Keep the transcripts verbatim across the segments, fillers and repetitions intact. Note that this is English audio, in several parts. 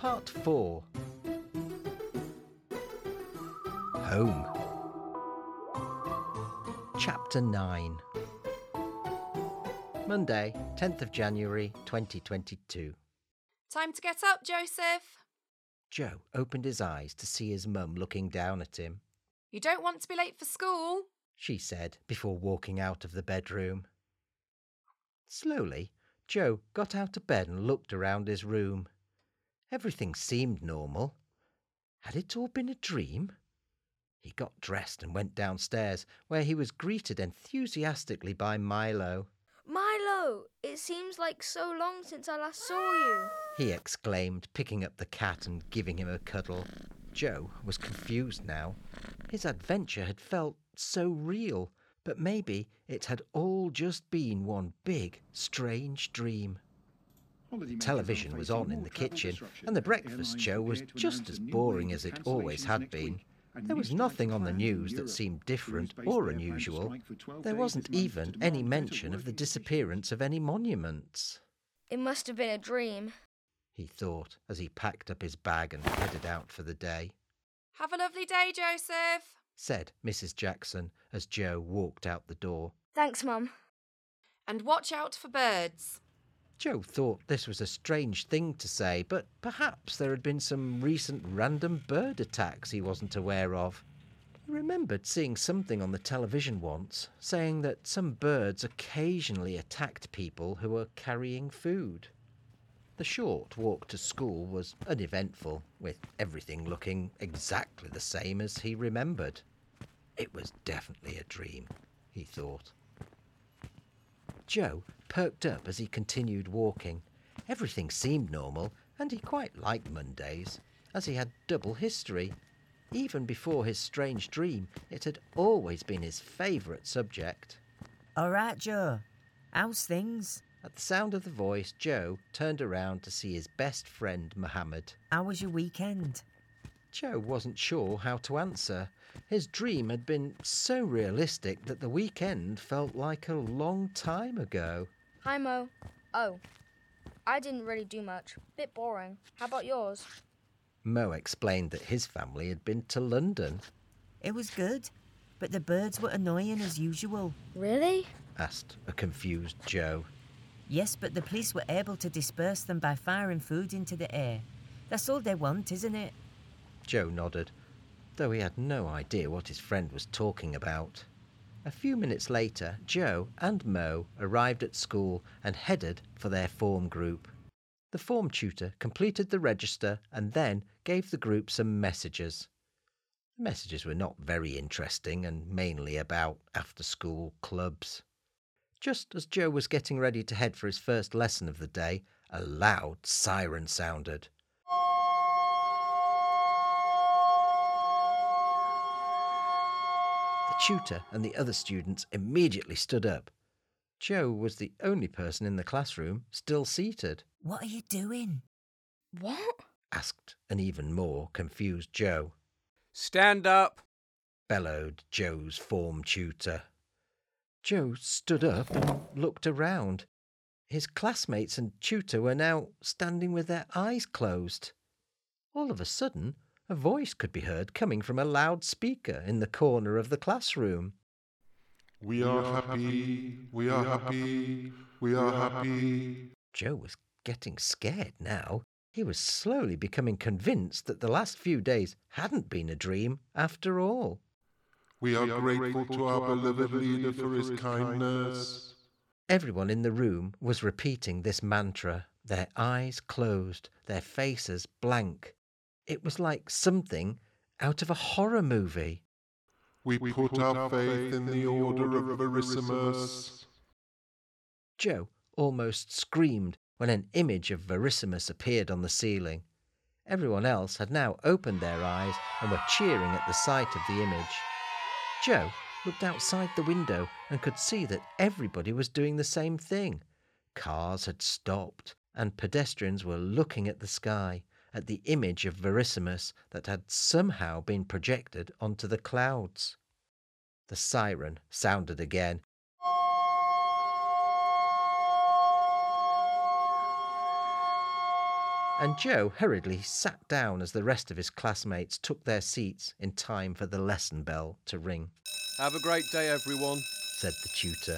Part four. Home. Chapter nine. Monday, tenth of January, twenty twenty-two. Time to get up, Joseph. Joe opened his eyes to see his mum looking down at him. You don't want to be late for school, she said before walking out of the bedroom. Slowly, Joe got out of bed and looked around his room. Everything seemed normal. Had it all been a dream? He got dressed and went downstairs, where he was greeted enthusiastically by Milo. Milo, it seems like so long since I last saw you, he exclaimed, picking up the cat and giving him a cuddle. Joe was confused now. His adventure had felt so real, but maybe it had all just been one big, strange dream. Television was on in the kitchen, and the breakfast show was just as boring as it always had been. There was nothing on the news that seemed different or unusual. There wasn't even any mention of the disappearance of any monuments. It must have been a dream, he thought as he packed up his bag and headed out for the day. Have a lovely day, Joseph, said Missus Jackson as Joe walked out the door. Thanks, Mum. And watch out for birds. Joe thought this was a strange thing to say, but perhaps there had been some recent random bird attacks he wasn't aware of. He remembered seeing something on the television once, saying that some birds occasionally attacked people who were carrying food. The short walk to school was uneventful, with everything looking exactly the same as he remembered. It was definitely a dream, he thought. Joe perked up as he continued walking. Everything seemed normal, and he quite liked Mondays, as he had double history. Even before his strange dream, it had always been his favourite subject. All right, Joe. How's things? At the sound of the voice, Joe turned around to see his best friend, Mohammed. How was your weekend? Joe wasn't sure how to answer. His dream had been so realistic that the weekend felt like a long time ago. Hi, Mo. Oh, I didn't really do much. Bit boring. How about yours? Mo explained that his family had been to London. It was good, but the birds were annoying as usual. Really? Asked a confused Joe. Yes, but the police were able to disperse them by firing food into the air. That's all they want, isn't it? Joe nodded, though he had no idea what his friend was talking about. A few minutes later, Joe and Mo arrived at school and headed for their form group. The form tutor completed the register and then gave the group some messages. The messages were not very interesting and mainly about after-school clubs. Just as Joe was getting ready to head for his first lesson of the day, a loud siren sounded. The tutor and the other students immediately stood up. Joe was the only person in the classroom still seated. What are you doing? What? Asked an even more confused Joe. Stand up, bellowed Joe's form tutor. Joe stood up and looked around. His classmates and tutor were now standing with their eyes closed. All of a sudden, a voice could be heard coming from a loudspeaker in the corner of the classroom. We are happy, we are happy, we are happy. Joe was getting scared now. He was slowly becoming convinced that the last few days hadn't been a dream after all. We are grateful to our beloved leader for his kindness. Everyone in the room was repeating this mantra, their eyes closed, their faces blank. It was like something out of a horror movie. We put our faith in the order of Verissimus. Joe almost screamed when an image of Verissimus appeared on the ceiling. Everyone else had now opened their eyes and were cheering at the sight of the image. Joe looked outside the window and could see that everybody was doing the same thing. Cars had stopped and pedestrians were looking at the sky, at the image of Verissimus that had somehow been projected onto the clouds. The siren sounded again. and Joe hurriedly sat down as the rest of his classmates took their seats in time for the lesson bell to ring. Have a great day, everyone. Said the tutor.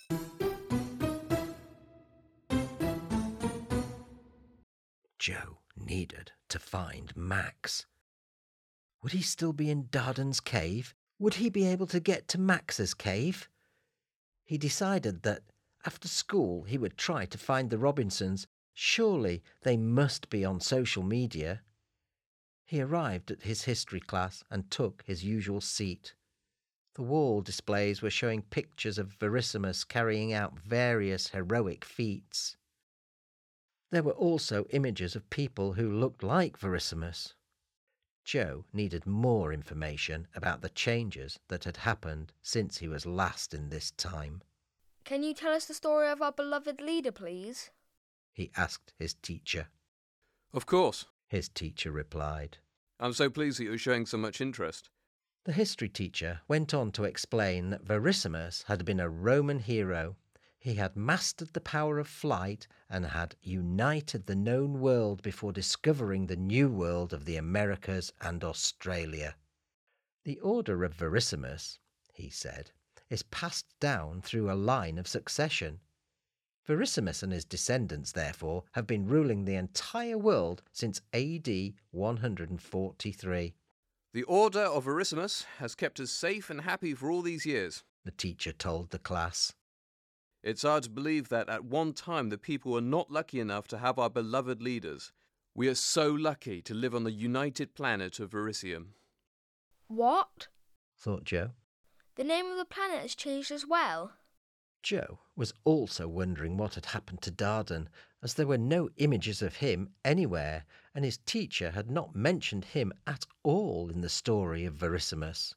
Joe needed to find Max. Would he still be in Darden's cave? Would he be able to get to Max's cave? He decided that after school he would try to find the Robinsons. Surely they must be on social media. He arrived at his history class and took his usual seat. The wall displays were showing pictures of Verissimus carrying out various heroic feats. There were also images of people who looked like Verissimus. Joe needed more information about the changes that had happened since he was last in this time. Can you tell us the story of our beloved leader, please? He asked his teacher. Of course. His teacher replied. I'm so pleased that you're showing so much interest. The history teacher went on to explain that Verissimus had been a Roman hero. He had mastered the power of flight and had united the known world before discovering the new world of the Americas and Australia. The order of Verissimus, he said, is passed down through a line of succession. Verissimus and his descendants, therefore, have been ruling the entire world since A D one forty-three. The Order of Verissimus has kept us safe and happy for all these years, the teacher told the class. It's hard to believe that at one time the people were not lucky enough to have our beloved leaders. We are so lucky to live on the united planet of Verisium. What? Thought Joe. The name of the planet has changed as well. Joe was also wondering what had happened to Darden, as there were no images of him anywhere, and his teacher had not mentioned him at all in the story of Verissimus.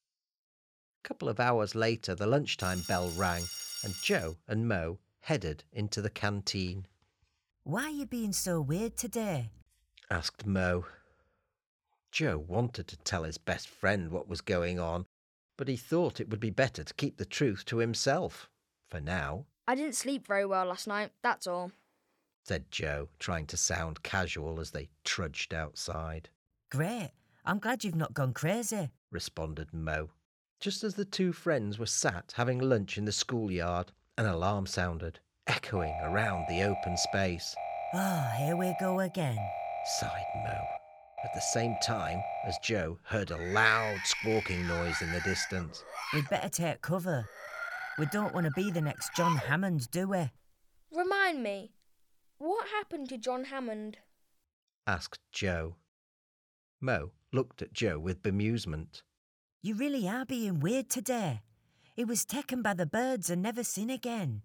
A couple of hours later, the lunchtime bell rang, and Joe and Mo headed into the canteen. Why are you being so weird today? Asked Mo. Joe wanted to tell his best friend what was going on, but he thought it would be better to keep the truth to himself, for now. I didn't sleep very well last night, that's all, said Joe, trying to sound casual as they trudged outside. Great. I'm glad you've not gone crazy, responded Mo. Just as the two friends were sat having lunch in the schoolyard, an alarm sounded, echoing around the open space. Oh, here we go again, sighed Mo, at the same time as Joe heard a loud squawking noise in the distance. We'd better take cover. We don't want to be the next John Hammond, do we? Remind me, what happened to John Hammond? Asked Joe. Mo looked at Joe with bemusement. You really are being weird today. He was taken by the birds and never seen again.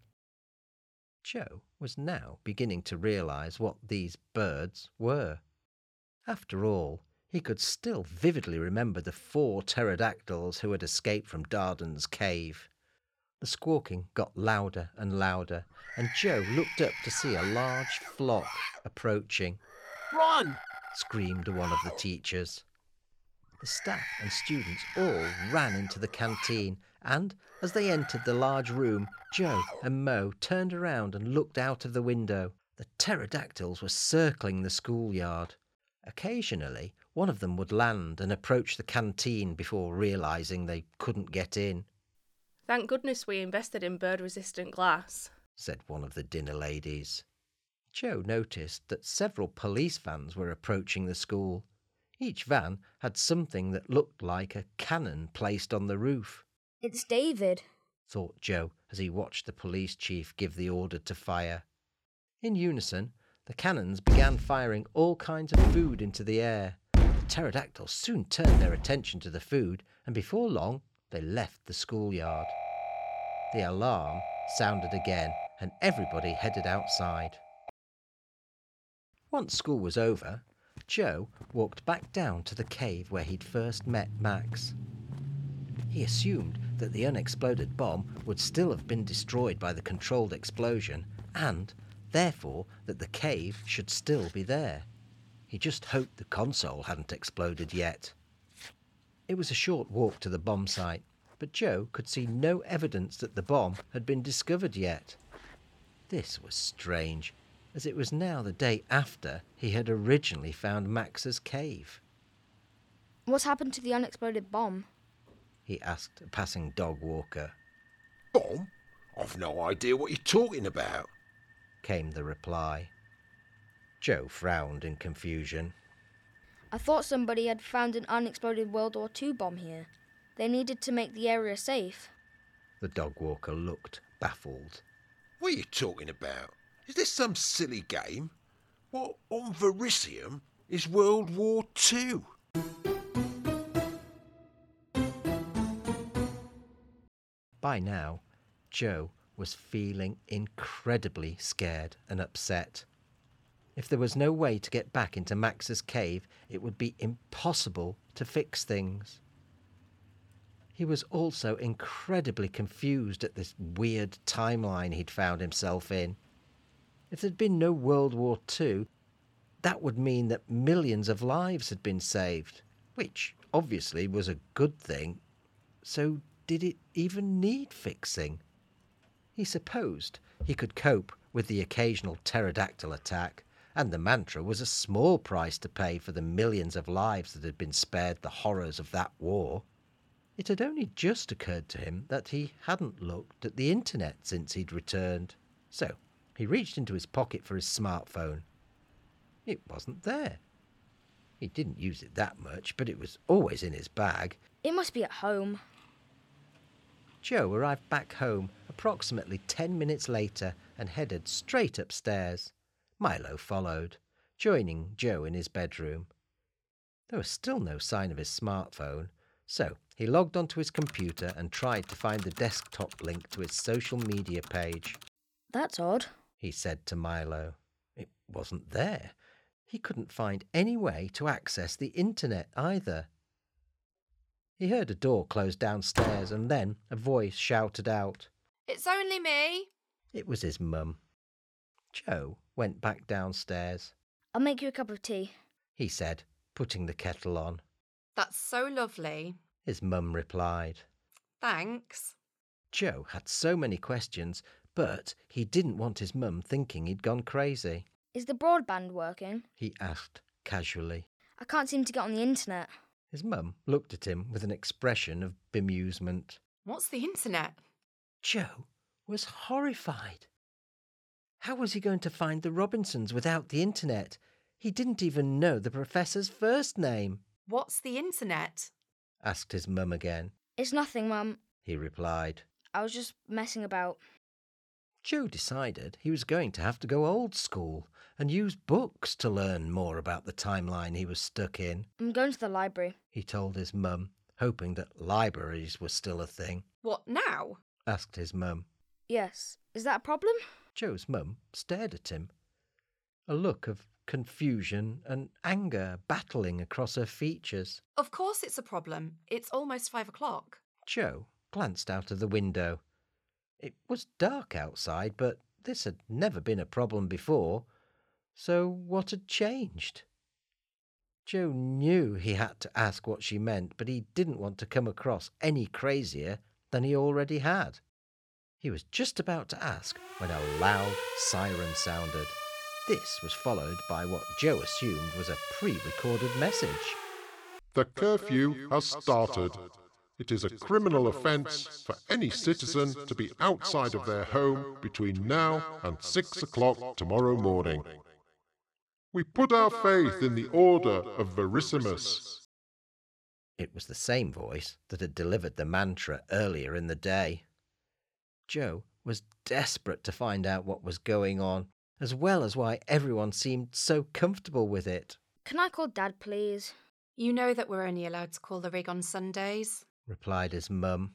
Joe was now beginning to realise what these birds were. After all, he could still vividly remember the four pterodactyls who had escaped from Darden's cave. The squawking got louder and louder, and Joe looked up to see a large flock approaching. Run! Screamed one of the teachers. The staff and students all ran into the canteen, and as they entered the large room, Joe and Mo turned around and looked out of the window. The pterodactyls were circling the schoolyard. Occasionally, one of them would land and approach the canteen before realising they couldn't get in. Thank goodness we invested in bird-resistant glass, said one of the dinner ladies. Joe noticed that several police vans were approaching the school. Each van had something that looked like a cannon placed on the roof. It's David, thought Joe as he watched the police chief give the order to fire. In unison, the cannons began firing all kinds of food into the air. The pterodactyls soon turned their attention to the food, and before long they left the schoolyard. The alarm sounded again, and everybody headed outside. Once school was over, Joe walked back down to the cave where he'd first met Max. He assumed that the unexploded bomb would still have been destroyed by the controlled explosion, and, therefore, that the cave should still be there. He just hoped the console hadn't exploded yet. It was a short walk to the bomb site, but Joe could see no evidence that the bomb had been discovered yet. This was strange. as it was now the day after he had originally found Max's cave. What's happened to the unexploded bomb? He asked a passing dog walker. Bomb? I've no idea what you're talking about, came the reply. Joe frowned in confusion. I thought somebody had found an unexploded World War Two bomb here. They needed to make the area safe. The dog walker looked baffled. What are you talking about? Is this some silly game? What on Verisium is World War Two? By now, Joe was feeling incredibly scared and upset. If there was no way to get back into Max's cave, it would be impossible to fix things. He was also incredibly confused at this weird timeline he'd found himself in. If there'd been no World War Two, that would mean that millions of lives had been saved, which obviously was a good thing. So did it even need fixing? He supposed he could cope with the occasional pterodactyl attack, and the mantra was a small price to pay for the millions of lives that had been spared the horrors of that war. It had only just occurred to him that he hadn't looked at the internet since he'd returned, so he reached into his pocket for his smartphone. It wasn't there. He didn't use it that much, but it was always in his bag. It must be at home. Joe arrived back home approximately ten minutes later and headed straight upstairs. Milo followed, joining Joe in his bedroom. There was still no sign of his smartphone, so he logged onto his computer and tried to find the desktop link to his social media page. That's odd, he said to Milo. It wasn't there. He couldn't find any way to access the internet either. He heard a door close downstairs and then a voice shouted out. It's only me. It was his mum. Joe went back downstairs. I'll make you a cup of tea, he said, putting the kettle on. That's so lovely. His mum replied. Thanks. Joe had so many questions, but he didn't want his mum thinking he'd gone crazy. Is the broadband working? He asked casually. I can't seem to get on the internet. His mum looked at him with an expression of bemusement. What's the internet? Joe was horrified. How was he going to find the Robinsons without the internet? He didn't even know the professor's first name. What's the internet? Asked his mum again. It's nothing, Mum, he replied. I was just messing about. Joe decided he was going to have to go old school and use books to learn more about the timeline he was stuck in. I'm going to the library, he told his mum, hoping that libraries were still a thing. What now? Asked his mum. Yes. Is that a problem? Joe's mum stared at him. A look of confusion and anger battling across her features. Of course it's a problem. It's almost five o'clock. Joe glanced out of the window. It was dark outside, but this had never been a problem before. So what had changed? Joe knew he had to ask what she meant, but he didn't want to come across any crazier than he already had. He was just about to ask when a loud siren sounded. This was followed by what Joe assumed was a pre-recorded message. The curfew has started. It is a criminal offence for any citizen to be outside of their home between now and six o'clock tomorrow morning. We put our faith in the order of Verissimus. It was the same voice that had delivered the mantra earlier in the day. Joe was desperate to find out what was going on, as well as why everyone seemed so comfortable with it. Can I call Dad, please? You know that we're only allowed to call the rig on Sundays, replied his mum.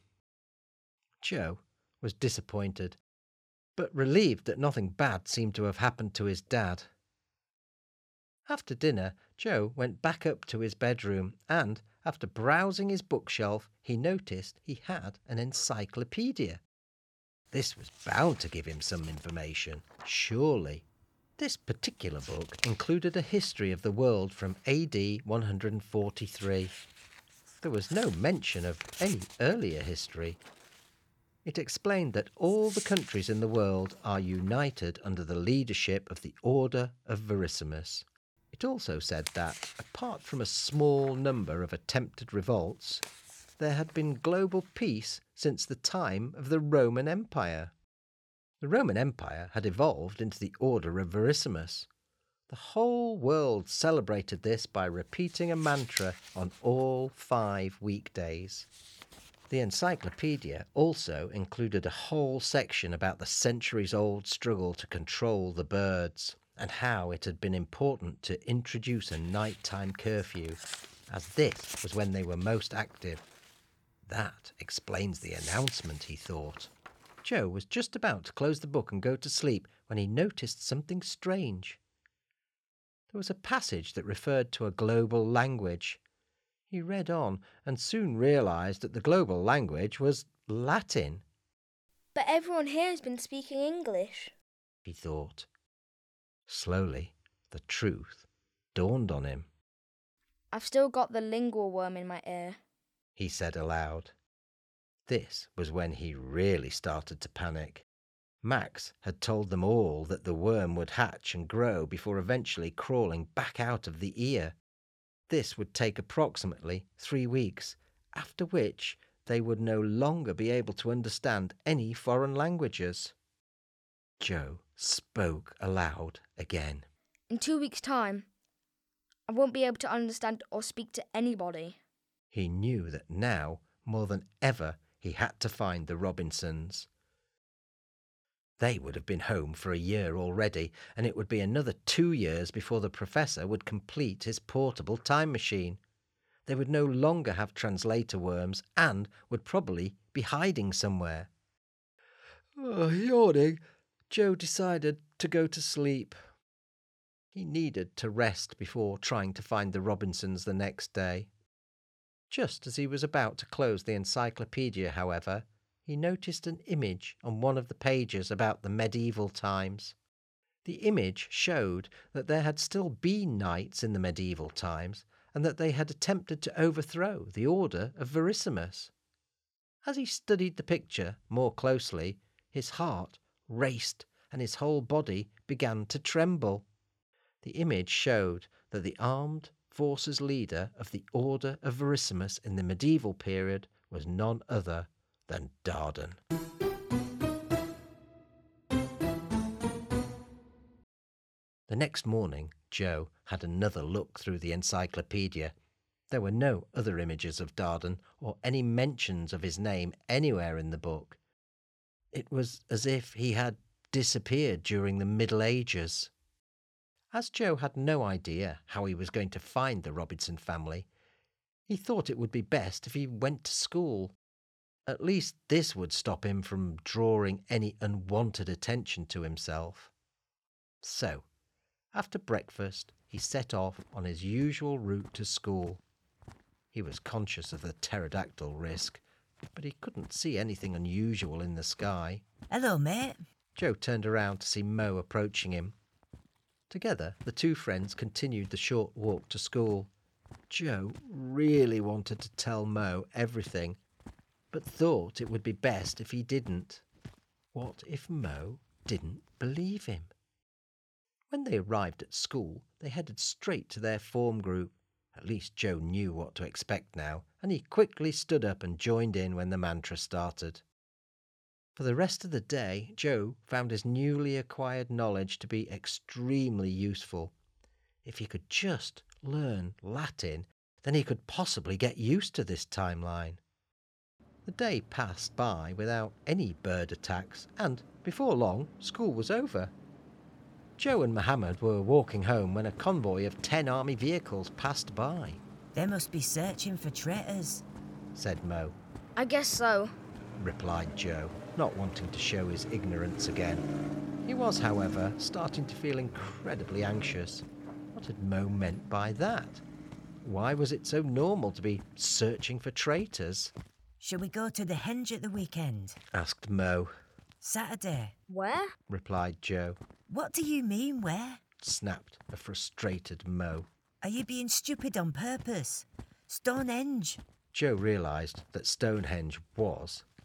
Joe was disappointed, but relieved that nothing bad seemed to have happened to his dad. After dinner, Joe went back up to his bedroom and, after browsing his bookshelf, he noticed he had an encyclopedia. This was bound to give him some information, surely. This particular book included a history of the world from A D one forty-three. There was no mention of any earlier history. It explained that all the countries in the world are united under the leadership of the Order of Verissimus. It also said that, apart from a small number of attempted revolts, there had been global peace since the time of the Roman Empire. The Roman Empire had evolved into the Order of Verissimus. The whole world celebrated this by repeating a mantra on all five weekdays. The encyclopedia also included a whole section about the centuries-old struggle to control the birds, and how it had been important to introduce a nighttime curfew, as this was when they were most active. That explains the announcement, he thought. Joe was just about to close the book and go to sleep when he noticed something strange. There was a passage that referred to a global language. He read on and soon realised that the global language was Latin. But everyone here has been speaking English, he thought. Slowly, the truth dawned on him. I've still got the lingual worm in my ear, he said aloud. This was when he really started to panic. Max had told them all that the worm would hatch and grow before eventually crawling back out of the ear. This would take approximately three weeks, after which they would no longer be able to understand any foreign languages. Joe spoke aloud again. In two weeks' time, I won't be able to understand or speak to anybody. He knew that now, more than ever, he had to find the Robinsons. They would have been home for a year already, and it would be another two years before the professor would complete his portable time machine. They would no longer have translator worms and would probably be hiding somewhere. Oh, yawning, Joe decided to go to sleep. He needed to rest before trying to find the Robinsons the next day. Just as he was about to close the encyclopedia, however, he noticed an image on one of the pages about the medieval times. The image showed that there had still been knights in the medieval times, and that they had attempted to overthrow the Order of Verissimus. As he studied the picture more closely, his heart raced and his whole body began to tremble. The image showed that the armed forces leader of the Order of Verissimus in the medieval period was none other than Dardan. The next morning, Joe had another look through the encyclopedia. There were no other images of Dardan or any mentions of his name anywhere in the book. It was as if he had disappeared during the Middle Ages. As Joe had no idea how he was going to find the Robinson family, he thought it would be best if he went to school. At least this would stop him from drawing any unwanted attention to himself. So, after breakfast, he set off on his usual route to school. He was conscious of the pterodactyl risk, but he couldn't see anything unusual in the sky. Hello, mate. Joe turned around to see Mo approaching him. Together, the two friends continued the short walk to school. Joe really wanted to tell Mo everything, but thought it would be best if he didn't. What if Mo didn't believe him? When they arrived at school, they headed straight to their form group. At least Joe knew what to expect now, and he quickly stood up and joined in when the mantra started. For the rest of the day, Joe found his newly acquired knowledge to be extremely useful. If he could just learn Latin, then he could possibly get used to this timeline. The day passed by without any bird attacks, and before long, school was over. Joe and Mohammed were walking home when a convoy of ten army vehicles passed by. They must be searching for traitors, said Mo. I guess so, replied Joe, not wanting to show his ignorance again. He was, however, starting to feel incredibly anxious. What had Mo meant by that? Why was it so normal to be searching for traitors? Shall we go to the henge at the weekend? Asked Mo. Saturday. Where? Replied Joe. What do you mean, where? Snapped a frustrated Mo. Are you being stupid on purpose? Stonehenge. Joe realised that Stonehenge was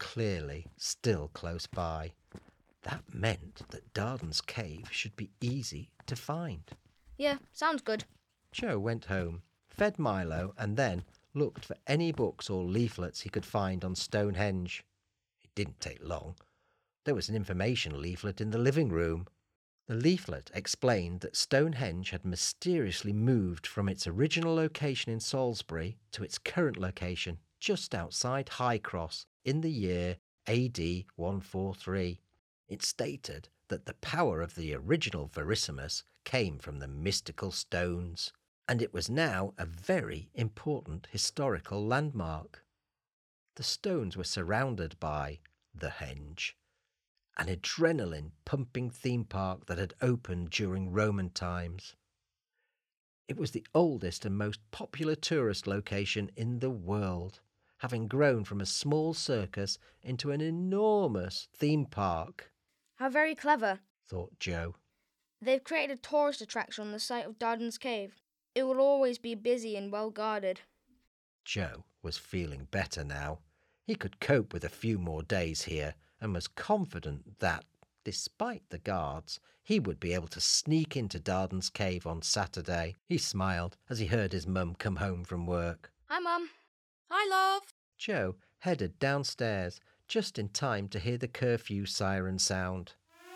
clearly still close by. That meant that Darden's cave should be easy to find. Yeah, sounds good. Joe went home, fed Milo, and then looked for any books or leaflets he could find on Stonehenge. It didn't take long. There was an information leaflet in the living room. The leaflet explained that Stonehenge had mysteriously moved from its original location in Salisbury to its current location just outside Highcross in the year A D one forty-three. It stated that the power of the original Verissimus came from the mystical stones, and it was now a very important historical landmark. The stones were surrounded by the Henge, an adrenaline-pumping theme park that had opened during Roman times. It was the oldest and most popular tourist location in the world, having grown from a small circus into an enormous theme park. How very clever, thought Joe. They've created a tourist attraction on the site of Darden's cave. It will always be busy and well guarded. Joe was feeling better now. He could cope with a few more days here and was confident that, despite the guards, he would be able to sneak into Darden's cave on Saturday. He smiled as he heard his mum come home from work. Hi, Mum. Hi, love. Joe headed downstairs just in time to hear the curfew siren sound.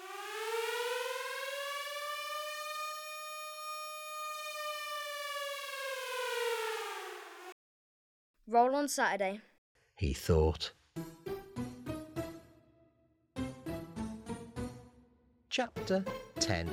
Roll on Saturday, he thought. Chapter ten.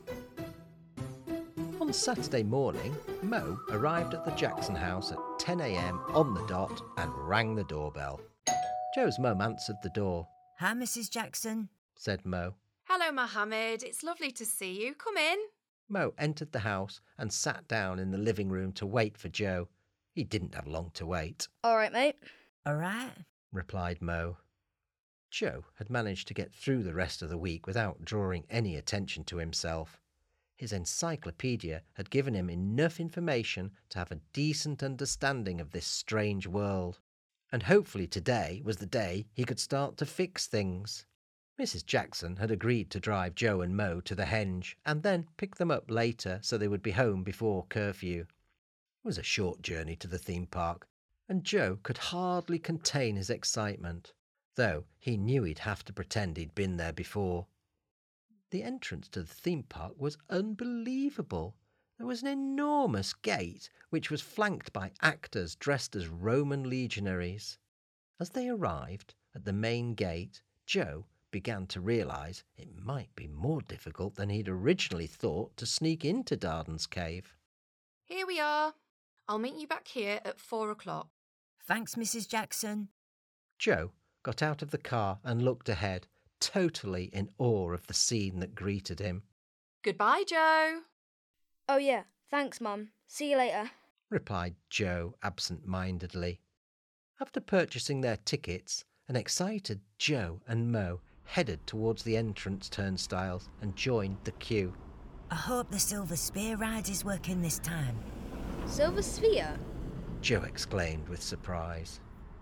On Saturday morning, Mo arrived at the Jackson house at ten a.m. on the dot and rang the doorbell. Joe's mum answered the door. Hi, Missus Jackson, said Mo. Hello, Mohammed. It's lovely to see you. Come in. Mo entered the house and sat down in the living room to wait for Joe. He didn't have long to wait. All right, mate. All right, replied Mo. Joe had managed to get through the rest of the week without drawing any attention to himself. His encyclopedia had given him enough information to have a decent understanding of this strange world. And hopefully today was the day he could start to fix things. Missus Jackson had agreed to drive Joe and Mo to the Henge and then pick them up later so they would be home before curfew. It was a short journey to the theme park, and Joe could hardly contain his excitement, though he knew he'd have to pretend he'd been there before. The entrance to the theme park was unbelievable. There was an enormous gate which was flanked by actors dressed as Roman legionaries. As they arrived at the main gate, Joe began to realise it might be more difficult than he'd originally thought to sneak into Darden's cave. Here we are. I'll meet you back here at four o'clock. Thanks, Missus Jackson. Joe got out of the car and looked ahead, totally in awe of the scene that greeted him. Goodbye, Joe. Oh, yeah. Thanks, Mum. See you later, replied Joe absent-mindedly. After purchasing their tickets, an excited Joe and Mo headed towards the entrance turnstiles and joined the queue. I hope the Silver Spear ride is working this time. Silver Sphere? Joe exclaimed with surprise.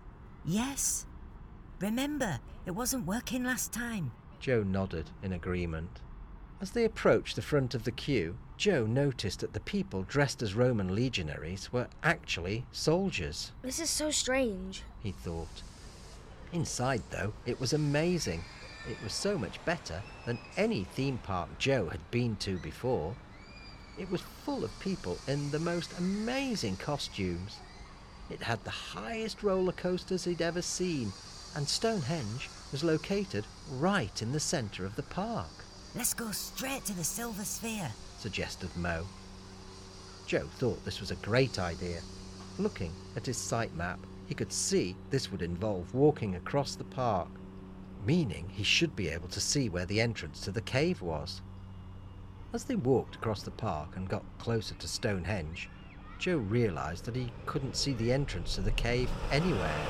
Yes. Remember, it wasn't working last time. Joe nodded in agreement. As they approached the front of the queue, Joe noticed that the people dressed as Roman legionaries were actually soldiers. This is so strange, he thought. Inside, though, it was amazing. It was so much better than any theme park Joe had been to before. It was full of people in the most amazing costumes. It had the highest roller coasters he'd ever seen, and Stonehenge was located right in the centre of the park. Let's go straight to the Silver Sphere, suggested Mo. Joe thought this was a great idea. Looking at his site map, he could see this would involve walking across the park, meaning he should be able to see where the entrance to the cave was. As they walked across the park and got closer to Stonehenge, Joe realised that he couldn't see the entrance to the cave anywhere.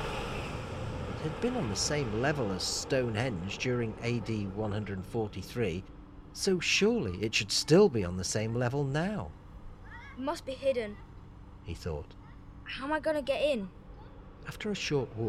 It had been on the same level as Stonehenge during A D one forty-three, so surely it should still be on the same level now. It must be hidden, he thought. How am I going to get in? After a short walk,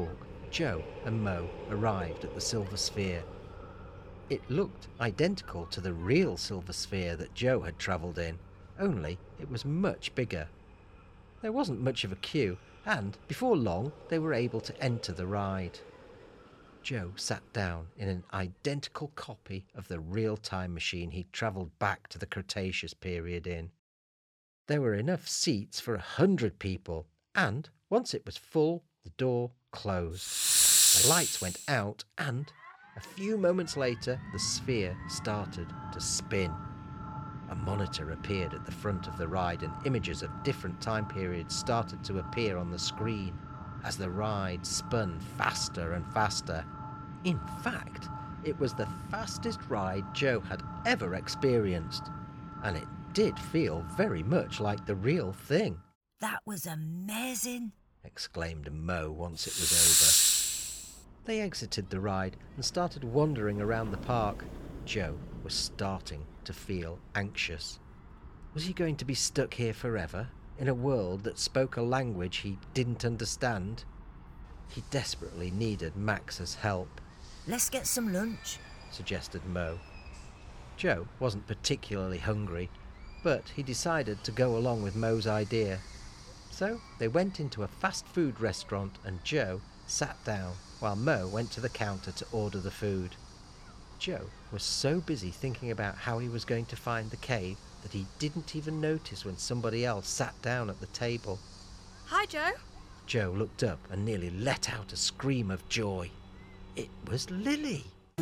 Joe and Mo arrived at the Silver Sphere. It looked identical to the real Silver Sphere that Joe had travelled in, only it was much bigger. There wasn't much of a queue, and before long they were able to enter the ride. Joe sat down in an identical copy of the real time machine he'd travelled back to the Cretaceous period in. There were enough seats for a hundred people, and once it was full, the door closed. The lights went out, and a few moments later, the sphere started to spin. A monitor appeared at the front of the ride, and images of different time periods started to appear on the screen as the ride spun faster and faster. In fact, it was the fastest ride Joe had ever experienced, and it did feel very much like the real thing. That was amazing, exclaimed Mo once it was over. They exited the ride and started wandering around the park. Joe was starting to feel anxious. Was he going to be stuck here forever, in a world that spoke a language he didn't understand? He desperately needed Max's help. Let's get some lunch, suggested Mo. Joe wasn't particularly hungry, but he decided to go along with Mo's idea. So they went into a fast food restaurant and Joe sat down while Mo went to the counter to order the food. Joe was so busy thinking about how he was going to find the cave that he didn't even notice when somebody else sat down at the table. Hi, Joe. Joe looked up and nearly let out a scream of joy. It was Lily.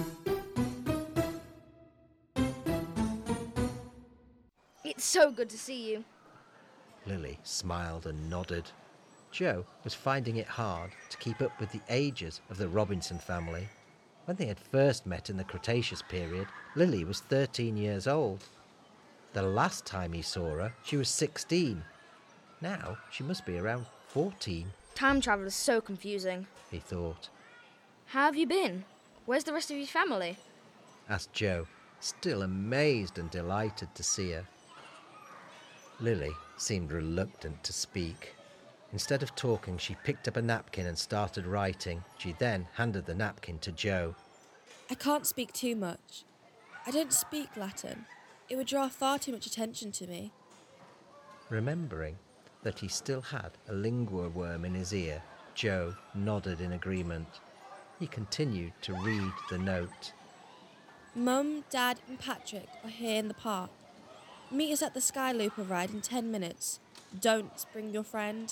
It's so good to see you. Lily smiled and nodded. Joe was finding it hard to keep up with the ages of the Robinson family. When they had first met in the Cretaceous period, Lily was thirteen years old. The last time he saw her, she was sixteen. Now she must be around fourteen. Time travel is so confusing, he thought. How have you been? Where's the rest of your family? Asked Joe, still amazed and delighted to see her. Lily seemed reluctant to speak. Instead of talking, she picked up a napkin and started writing. She then handed the napkin to Joe. I can't speak too much. I don't speak Latin. It would draw far too much attention to me. Remembering that he still had a lingua worm in his ear, Joe nodded in agreement. He continued to read the note. Mum, Dad and Patrick are here in the park. Meet us at the Skylooper ride in ten minutes. Don't bring your friend.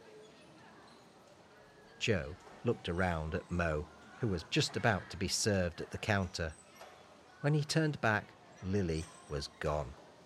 Joe looked around at Mo, who was just about to be served at the counter. When he turned back, Lily was gone.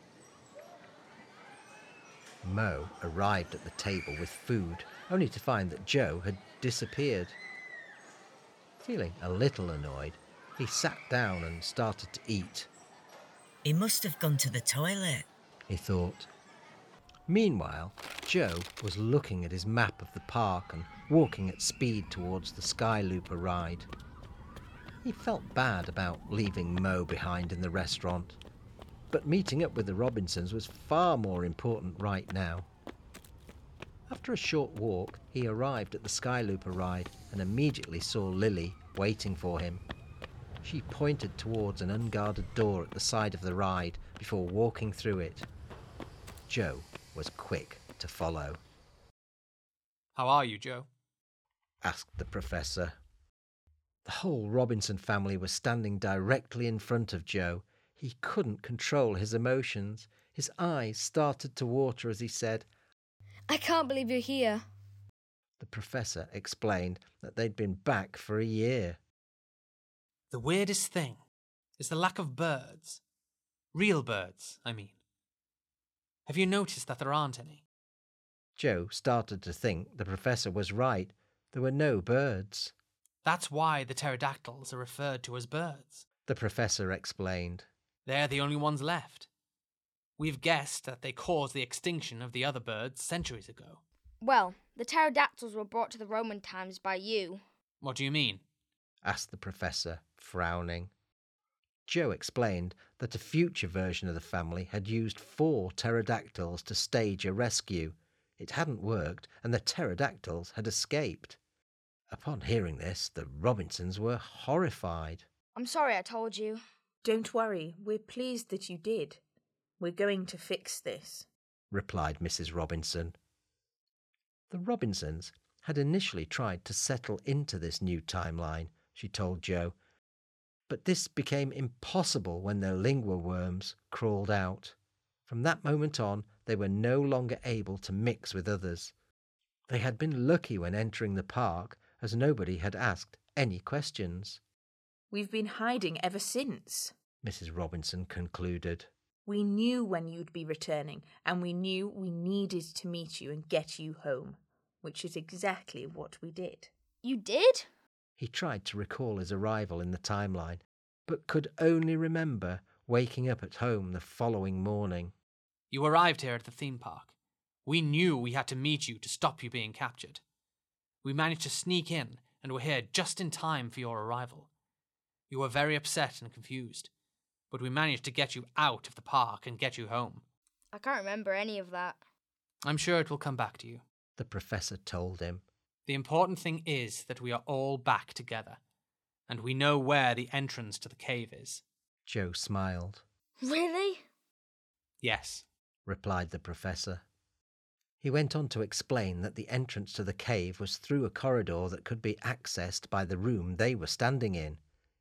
Mo arrived at the table with food, only to find that Joe had disappeared. Feeling a little annoyed, he sat down and started to eat. He must have gone to the toilet, he thought. Meanwhile, Joe was looking at his map of the park and walking at speed towards the Skylooper ride. He felt bad about leaving Mo behind in the restaurant, but meeting up with the Robinsons was far more important right now. After a short walk, he arrived at the Skylooper ride and immediately saw Lily waiting for him. She pointed towards an unguarded door at the side of the ride before walking through it. Joe was quick to follow. How are you, Joe? Asked the professor. The whole Robinson family was standing directly in front of Joe. He couldn't control his emotions. His eyes started to water as he said, I can't believe you're here. The professor explained that they'd been back for a year. The weirdest thing is the lack of birds. Real birds, I mean. Have you noticed that there aren't any? Joe started to think the professor was right. There were no birds. That's why the pterodactyls are referred to as birds, the professor explained. They're the only ones left. We've guessed that they caused the extinction of the other birds centuries ago. Well, the pterodactyls were brought to the Roman times by you. What do you mean? Asked the professor, frowning. Joe explained that a future version of the family had used four pterodactyls to stage a rescue. It hadn't worked, and the pterodactyls had escaped. Upon hearing this, the Robinsons were horrified. I'm sorry I told you. Don't worry, we're pleased that you did. We're going to fix this, replied Missus Robinson. The Robinsons had initially tried to settle into this new timeline, she told Joe, but this became impossible when their lingua worms crawled out. From that moment on, they were no longer able to mix with others. They had been lucky when entering the park, as nobody had asked any questions. We've been hiding ever since, Missus Robinson concluded. We knew when you'd be returning, and we knew we needed to meet you and get you home, which is exactly what we did. You did? He tried to recall his arrival in the timeline, but could only remember waking up at home the following morning. You arrived here at the theme park. We knew we had to meet you to stop you being captured. We managed to sneak in and were here just in time for your arrival. You were very upset and confused, but we managed to get you out of the park and get you home. I can't remember any of that. I'm sure it will come back to you, the professor told him. The important thing is that we are all back together, and we know where the entrance to the cave is. Joe smiled. Really? Yes, replied the professor. He went on to explain that the entrance to the cave was through a corridor that could be accessed by the room they were standing in.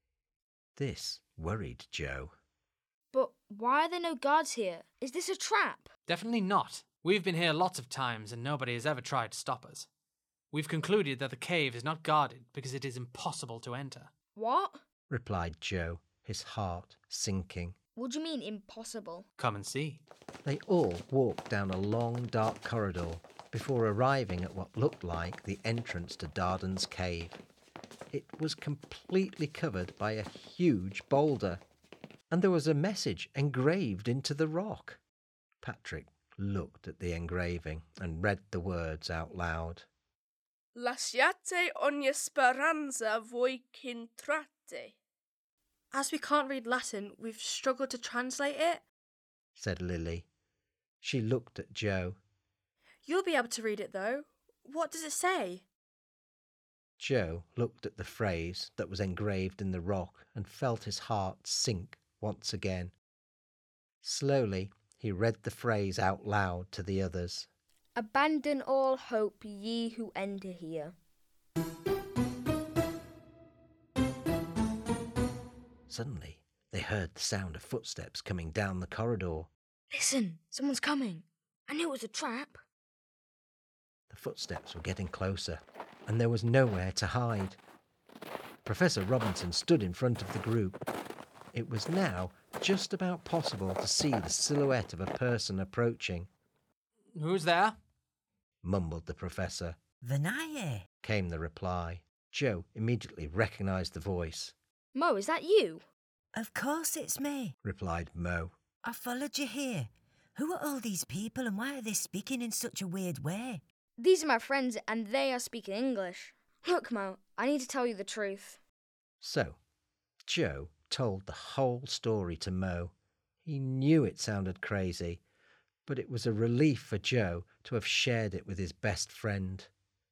This worried Joe. But why are there no guards here? Is this a trap? Definitely not. We've been here lots of times and nobody has ever tried to stop us. We've concluded that the cave is not guarded because it is impossible to enter. What? Replied Joe, his heart sinking. What do you mean impossible? Come and see. They all walked down a long, dark corridor before arriving at what looked like the entrance to Darden's cave. It was completely covered by a huge boulder, and there was a message engraved into the rock. Patrick looked at the engraving and read the words out loud. Lasciate ogni speranza voi c'entrate. As we can't read Latin, we've struggled to translate it, said Lily. She looked at Joe. You'll be able to read it, though. What does it say? Joe looked at the phrase that was engraved in the rock and felt his heart sink once again. Slowly, he read the phrase out loud to the others. Abandon all hope, ye who enter here. Suddenly, they heard the sound of footsteps coming down the corridor. Listen, someone's coming. I knew it was a trap. The footsteps were getting closer, and there was nowhere to hide. Professor Robinson stood in front of the group. It was now just about possible to see the silhouette of a person approaching. Who's there? Mumbled the professor. Vinaye, came the reply. Joe immediately recognised the voice. Mo, is that you? Of course it's me, replied Mo. I followed you here. Who are all these people and why are they speaking in such a weird way? These are my friends and they are speaking English. Look, Mo, I need to tell you the truth. So, Joe told the whole story to Mo. He knew it sounded crazy, but it was a relief for Joe to have shared it with his best friend.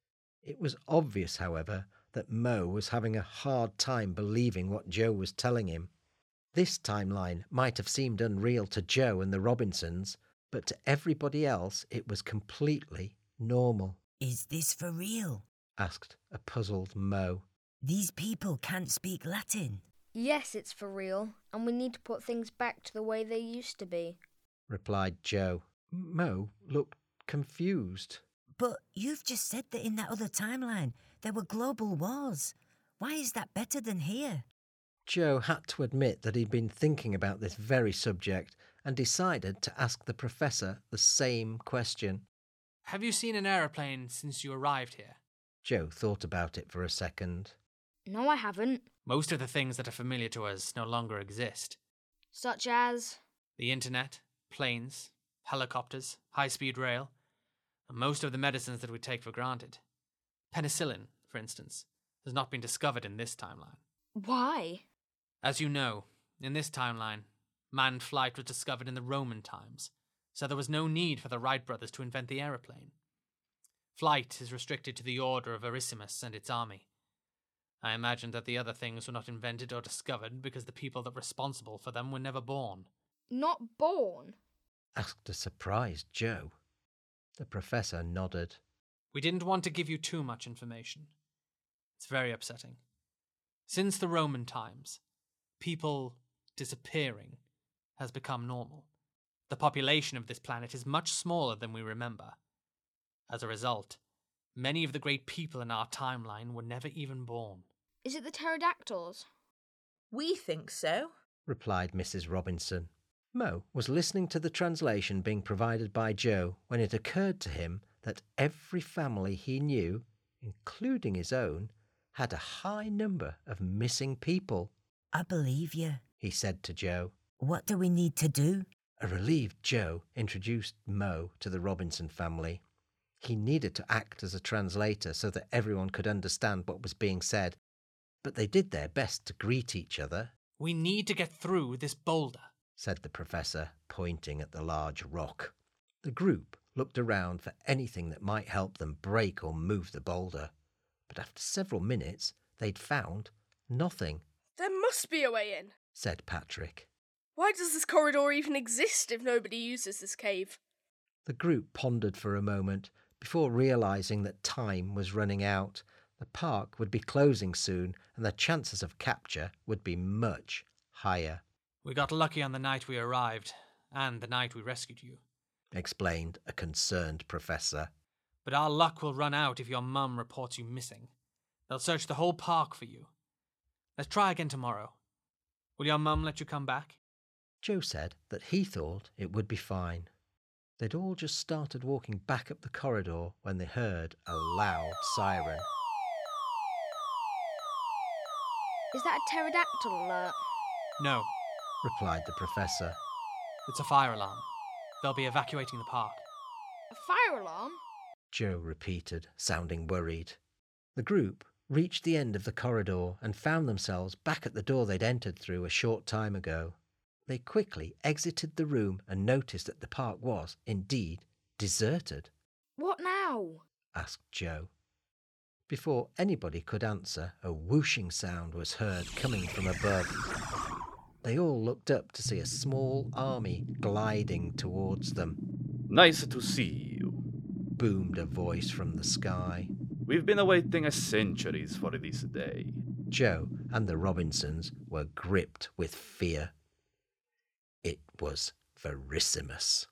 It was obvious, however, that Mo was having a hard time believing what Joe was telling him. This timeline might have seemed unreal to Joe and the Robinsons, but to everybody else it was completely normal. Is this for real? Asked a puzzled Mo. These people can't speak Latin. Yes, it's for real, and we need to put things back to the way they used to be, replied Joe. Mo looked confused. But you've just said that in that other timeline there were global wars. Why is that better than here? Joe had to admit that he'd been thinking about this very subject and decided to ask the professor the same question. Have you seen an aeroplane since you arrived here? Joe thought about it for a second. No, I haven't. Most of the things that are familiar to us no longer exist. Such as? The internet, planes, helicopters, high-speed rail, and most of the medicines that we take for granted. Penicillin, for instance, has not been discovered in this timeline. Why? As you know, in this timeline, manned flight was discovered in the Roman times, so there was no need for the Wright brothers to invent the aeroplane. Flight is restricted to the order of Vericimus and its army, I imagine that the other things were not invented or discovered because the people that were responsible for them were never born. Not born? Asked a surprised Joe. The professor nodded. We didn't want to give you too much information. It's very upsetting. Since the Roman times, people disappearing has become normal. The population of this planet is much smaller than we remember. As a result, many of the great people in our timeline were never even born. Is it the pterodactyls? We think so, replied Missus Robinson. Mo was listening to the translation being provided by Joe when it occurred to him that every family he knew, including his own, had a high number of missing people. I believe you, he said to Joe. What do we need to do? A relieved Joe introduced Mo to the Robinson family. He needed to act as a translator so that everyone could understand what was being said, but they did their best to greet each other. We need to get through this boulder, said the professor, pointing at the large rock. The group looked around for anything that might help them break or move the boulder, but after several minutes they'd found nothing. There must be a way in, said Patrick. Why does this corridor even exist if nobody uses this cave? The group pondered for a moment before realising that time was running out. The park would be closing soon and the chances of capture would be much higher. We got lucky on the night we arrived, and the night we rescued you, explained a concerned professor. But our luck will run out if your mum reports you missing. They'll search the whole park for you. Let's try again tomorrow. Will your mum let you come back? Joe said that he thought it would be fine. They'd all just started walking back up the corridor when they heard a loud siren. Is that a pterodactyl alert? No, replied the professor. It's a fire alarm. They'll be evacuating the park. A fire alarm? Joe repeated, sounding worried. The group reached the end of the corridor and found themselves back at the door they'd entered through a short time ago. They quickly exited the room and noticed that the park was, indeed, deserted. What now? Asked Joe. Before anybody could answer, a whooshing sound was heard coming from above. They all looked up to see a small army gliding towards them. Nice to see you, boomed a voice from the sky. We've been awaiting a centuries for this day. Joe and the Robinsons were gripped with fear. It was Verisimus.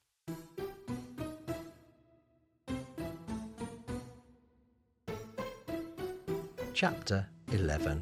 Chapter eleven.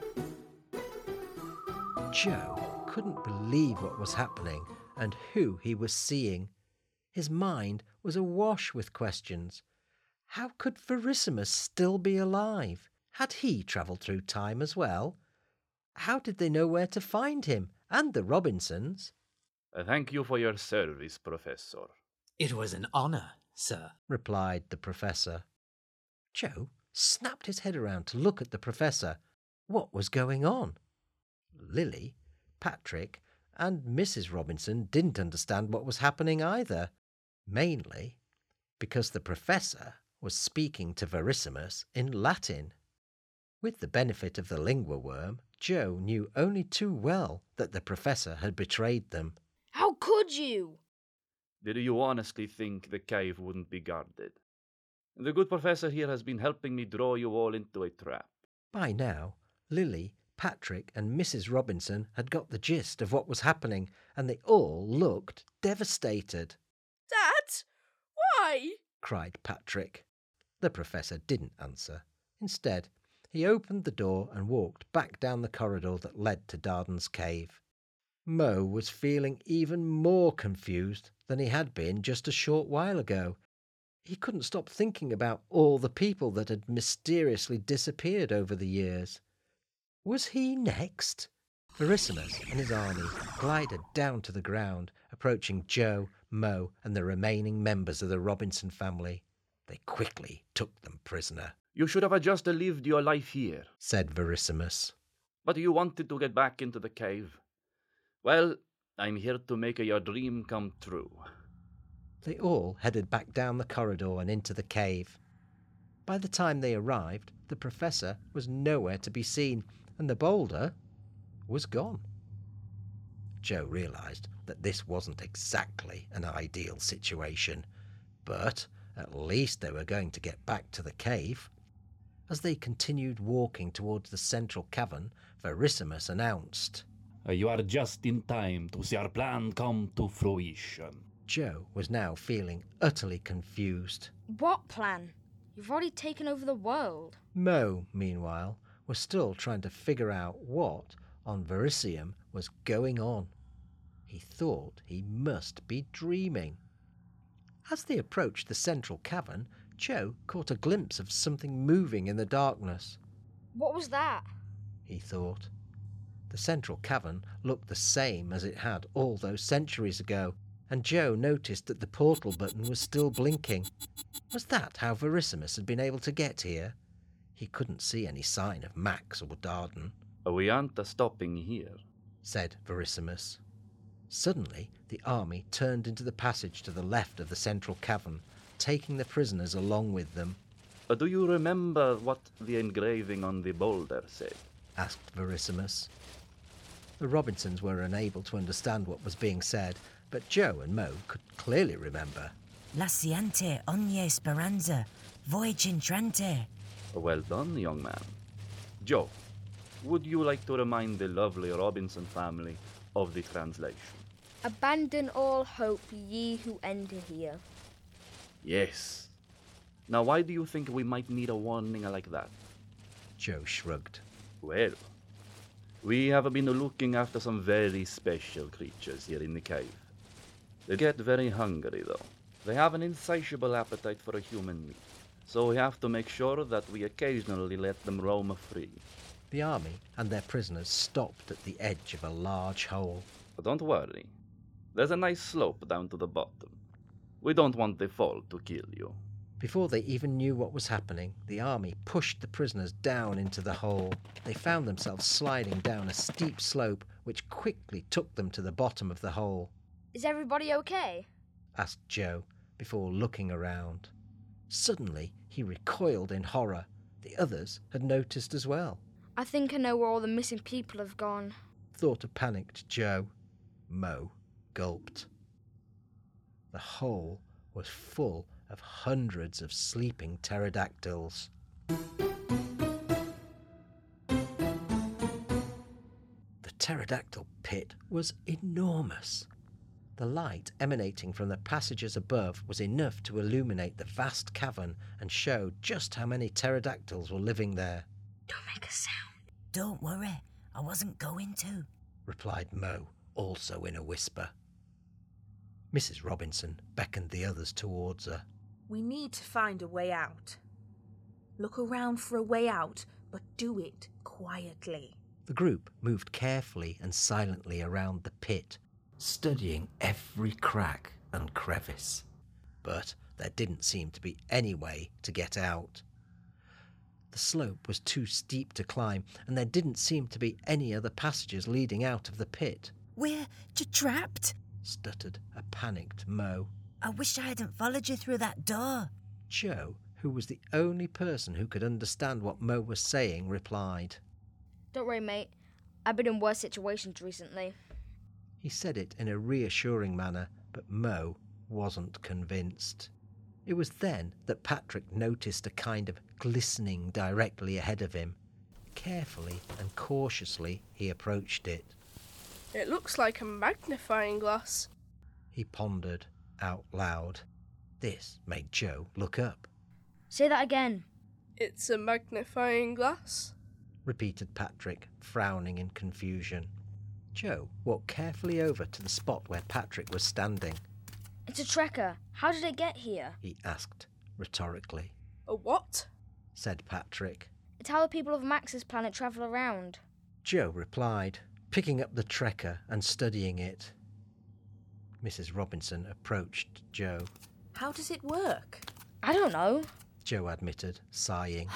Joe couldn't believe what was happening and who he was seeing. His mind was awash with questions. How could Verisimus still be alive? Had he travelled through time as well? How did they know where to find him and the Robinsons? Thank you for your service, Professor. It was an honour, sir, replied the professor. Joe snapped his head around to look at the professor. What was going on? Lily, Patrick, and Missus Robinson didn't understand what was happening either, mainly because the professor was speaking to Verisimus in Latin. With the benefit of the lingua worm, Joe knew only too well that the professor had betrayed them. How could you? Did you honestly think the cave wouldn't be guarded? The good professor here has been helping me draw you all into a trap. By now, Lily, Patrick, and Missus Robinson had got the gist of what was happening, and they all looked devastated. Dad? Why? Cried Patrick. The professor didn't answer. Instead, he opened the door and walked back down the corridor that led to Darden's cave. Mo was feeling even more confused than he had been just a short while ago. He couldn't stop thinking about all the people that had mysteriously disappeared over the years. Was he next? Verisimus and his army glided down to the ground, approaching Joe, Mo, and the remaining members of the Robinson family. They quickly took them prisoner. You should have just lived your life here, said Verisimus. But you wanted to get back into the cave. Well, I'm here to make your dream come true. They all headed back down the corridor and into the cave. By the time they arrived, the professor was nowhere to be seen, and the boulder was gone. Joe realised that this wasn't exactly an ideal situation, but at least they were going to get back to the cave. As they continued walking towards the central cavern, Verissimus announced, Uh, You are just in time to see our plan come to fruition. Joe was now feeling utterly confused. What plan? You've already taken over the world. Mo, meanwhile, was still trying to figure out what on Verisium was going on. He thought he must be dreaming. As they approached the central cavern, Joe caught a glimpse of something moving in the darkness. What was that? He thought. The central cavern looked the same as it had all those centuries ago, and Joe noticed that the portal button was still blinking. Was that how Verissimus had been able to get here? He couldn't see any sign of Max or Darden. We aren't stopping here, said Verissimus. Suddenly, the army turned into the passage to the left of the central cavern, taking the prisoners along with them. Uh, do you remember what the engraving on the boulder said? Asked Verissimus. The Robinsons were unable to understand what was being said, but Joe and Mo could clearly remember. Lasciante ogni speranza, voyage intrante. Well done, young man. Joe, would you like to remind the lovely Robinson family of the translation? Abandon all hope, ye who enter here. Yes. Now, why do you think we might need a warning like that? Joe shrugged. Well, we have been looking after some very special creatures here in the cave. They get very hungry, though. They have an insatiable appetite for a human meat, so we have to make sure that we occasionally let them roam free. The army and their prisoners stopped at the edge of a large hole. But don't worry. There's a nice slope down to the bottom. We don't want the fall to kill you. Before they even knew what was happening, the army pushed the prisoners down into the hole. They found themselves sliding down a steep slope which quickly took them to the bottom of the hole. Is everybody okay? Asked Joe, before looking around. Suddenly, he recoiled in horror. The others had noticed as well. I think I know where all the missing people have gone. Thought a panicked Joe. Mo gulped. The hole was full of hundreds of sleeping pterodactyls. The pterodactyl pit was enormous. The light emanating from the passages above was enough to illuminate the vast cavern and show just how many pterodactyls were living there. Don't make a sound. Don't worry, I wasn't going to, replied Mo, also in a whisper. Missus Robinson beckoned the others towards her. We need to find a way out. Look around for a way out, but do it quietly. The group moved carefully and silently around the pit, studying every crack and crevice. But there didn't seem to be any way to get out. The slope was too steep to climb, and there didn't seem to be any other passages leading out of the pit. We're trapped, stuttered a panicked Mo. I wish I hadn't followed you through that door. Joe, who was the only person who could understand what Mo was saying, replied. Don't worry, mate. I've been in worse situations recently. He said it in a reassuring manner, but Mo wasn't convinced. It was then that Patrick noticed a kind of glistening directly ahead of him. Carefully and cautiously he approached it. It looks like a magnifying glass, he pondered out loud. This made Joe look up. Say that again. It's a magnifying glass, repeated Patrick, frowning in confusion. Joe walked carefully over to the spot where Patrick was standing. It's a trekker. How did it get here? He asked, rhetorically. A what? Said Patrick. It's how the people of Max's planet travel around. Joe replied, picking up the trekker and studying it. Missus Robinson approached Joe. How does it work? I don't know, Joe admitted, sighing.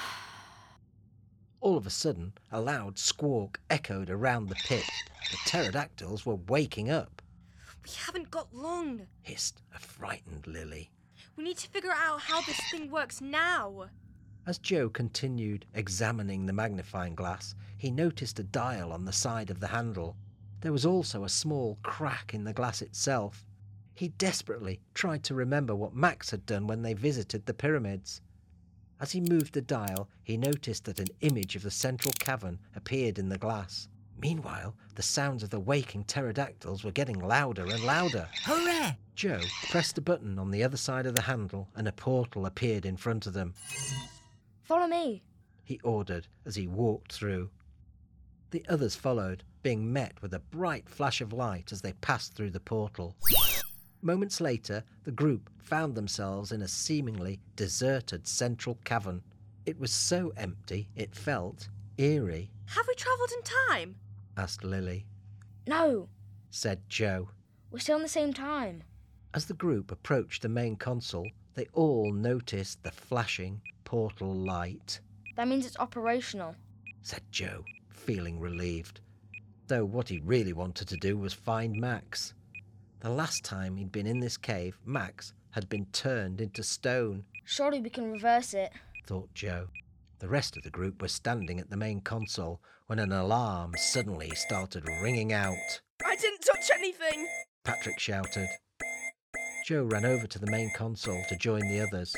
All of a sudden, a loud squawk echoed around the pit. The pterodactyls were waking up. We haven't got long, hissed a frightened Lily. We need to figure out how this thing works now. As Joe continued examining the magnifying glass, he noticed a dial on the side of the handle. There was also a small crack in the glass itself. He desperately tried to remember what Max had done when they visited the pyramids. As he moved the dial, he noticed that an image of the central cavern appeared in the glass. Meanwhile, the sounds of the waking pterodactyls were getting louder and louder. Hurrah! Joe pressed a button on the other side of the handle and a portal appeared in front of them. Follow me, he ordered as he walked through. The others followed, being met with a bright flash of light as they passed through the portal. Moments later, the group found themselves in a seemingly deserted central cavern. It was so empty it felt eerie. Have we travelled in time? Asked Lily. No, said Joe. We're still in the same time. As the group approached the main console, they all noticed the flashing portal light. That means it's operational, said Joe, feeling relieved. Though what he really wanted to do was find Max. The last time he'd been in this cave, Max had been turned into stone. Surely we can reverse it, thought Joe. The rest of the group were standing at the main console when an alarm suddenly started ringing out. I didn't touch anything! Patrick shouted. Joe ran over to the main console to join the others.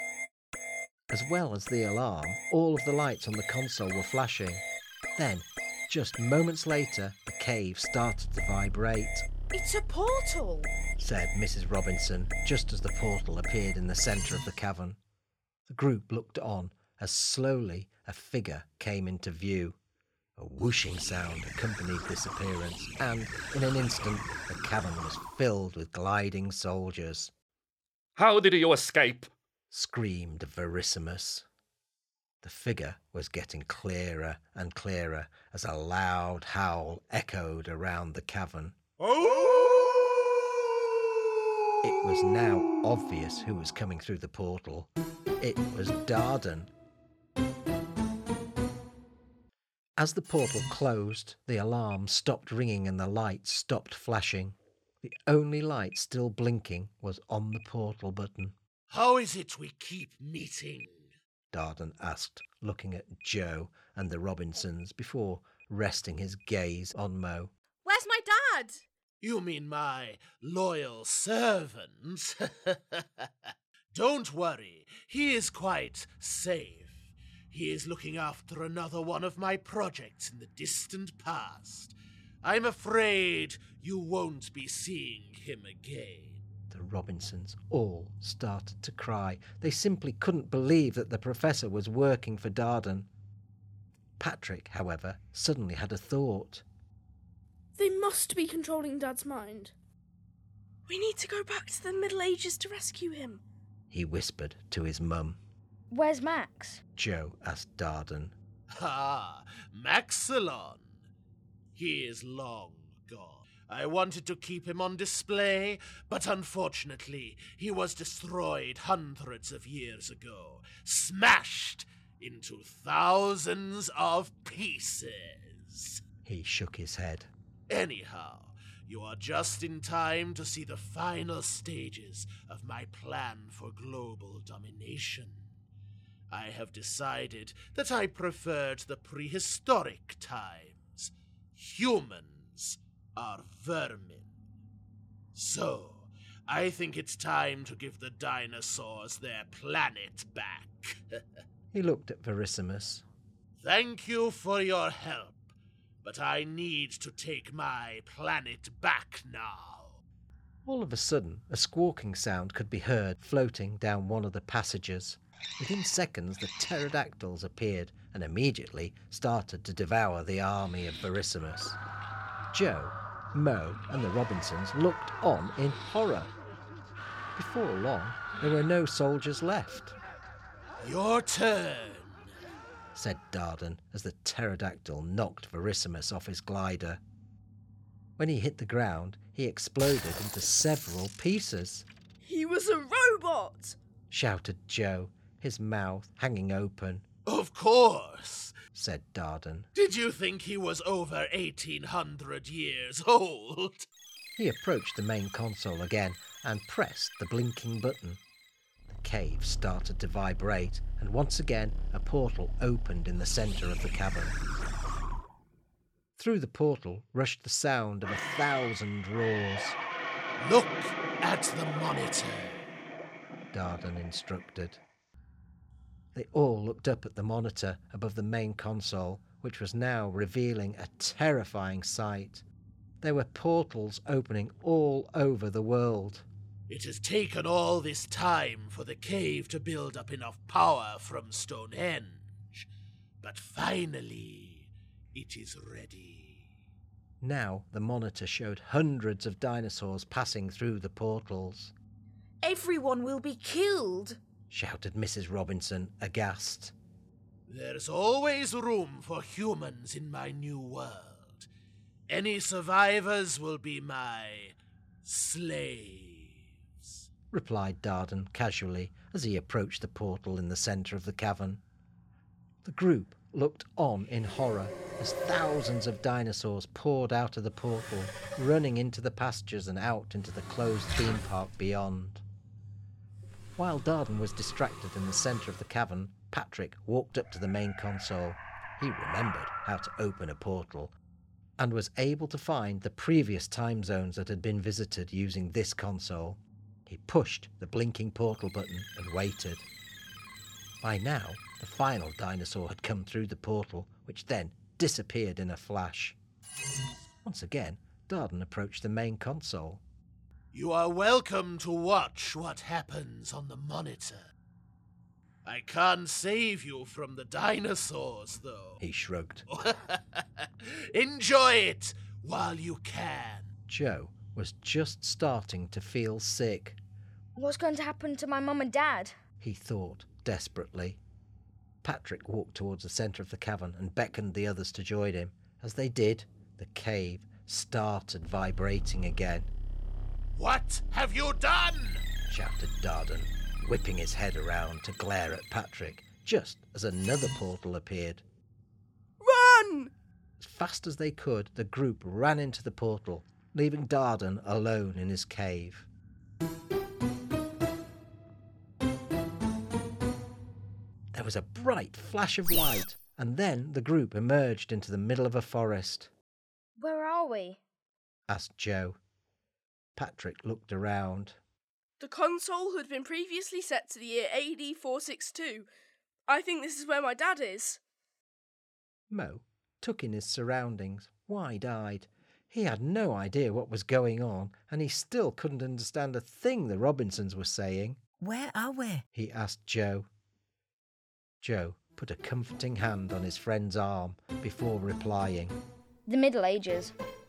As well as the alarm, all of the lights on the console were flashing. Then, just moments later, the cave started to vibrate. It's a portal, said Missus Robinson, just as the portal appeared in the centre of the cavern. The group looked on as slowly a figure came into view. A whooshing sound accompanied this appearance, and in an instant the cavern was filled with gliding soldiers. How did you escape? Screamed Verissimus. The figure was getting clearer and clearer as a loud howl echoed around the cavern. It was now obvious who was coming through the portal. It was Darden. As the portal closed, the alarm stopped ringing and the lights stopped flashing. The only light still blinking was on the portal button. How is it we keep meeting? Darden asked, looking at Joe and the Robinsons before resting his gaze on Mo. Where's my dad? You mean my loyal servant? Don't worry, he is quite safe. He is looking after another one of my projects in the distant past. I'm afraid you won't be seeing him again. The Robinsons all started to cry. They simply couldn't believe that the professor was working for Darden. Patrick, however, suddenly had a thought. They must be controlling Dad's mind. We need to go back to the Middle Ages to rescue him, he whispered to his mum. Where's Max? Joe asked Darden. Ah, Maxilon. He is long gone. I wanted to keep him on display, but unfortunately he was destroyed hundreds of years ago, smashed into thousands of pieces. He shook his head. Anyhow, you are just in time to see the final stages of my plan for global domination. I have decided that I prefer to the prehistoric times. Humans are vermin. So, I think it's time to give the dinosaurs their planet back. He looked at Verissimus. Thank you for your help, but I need to take my planet back now. All of a sudden, a squawking sound could be heard floating down one of the passages. Within seconds, the pterodactyls appeared and immediately started to devour the army of Verissimus. Joe, Mo, and the Robinsons looked on in horror. Before long, there were no soldiers left. Your turn, said Darden as the pterodactyl knocked Verissimus off his glider. When he hit the ground, he exploded into several pieces. He was a robot, shouted Joe, his mouth hanging open. Of course, said Darden. Did you think he was over eighteen hundred years old? He approached the main console again and pressed the blinking button. The cave started to vibrate, and once again a portal opened in the centre of the cavern. Through the portal rushed the sound of a thousand roars. Look at the monitor, Darden instructed. They all looked up at the monitor above the main console, which was now revealing a terrifying sight. There were portals opening all over the world. It has taken all this time for the cave to build up enough power from Stonehenge, but finally it is ready. Now the monitor showed hundreds of dinosaurs passing through the portals. Everyone will be killed, shouted Missus Robinson, aghast. There's always room for humans in my new world. Any survivors will be my slaves, replied Darden casually as he approached the portal in the centre of the cavern. The group looked on in horror as thousands of dinosaurs poured out of the portal, running into the pastures and out into the closed theme park beyond. While Darden was distracted in the centre of the cavern, Patrick walked up to the main console. He remembered how to open a portal and was able to find the previous time zones that had been visited using this console. He pushed the blinking portal button and waited. By now, the final dinosaur had come through the portal, which then disappeared in a flash. Once again, Darden approached the main console. You are welcome to watch what happens on the monitor. I can't save you from the dinosaurs, though. He shrugged. Enjoy it while you can. Joe was just starting to feel sick. What's going to happen to my mum and dad? He thought desperately. Patrick walked towards the centre of the cavern and beckoned the others to join him. As they did, the cave started vibrating again. What have you done? Shouted Darden, whipping his head around to glare at Patrick, just as another portal appeared. Run! As fast as they could, the group ran into the portal, leaving Darden alone in his cave. There was a bright flash of light, and then the group emerged into the middle of a forest. Where are we? Asked Joe. Patrick looked around. The console had been previously set to the year A D four sixty-two. I think this is where my dad is. Mo took in his surroundings, wide-eyed. He had no idea what was going on, and he still couldn't understand a thing the Robinsons were saying. Where are we? He asked Joe. Joe put a comforting hand on his friend's arm before replying. The Middle Ages.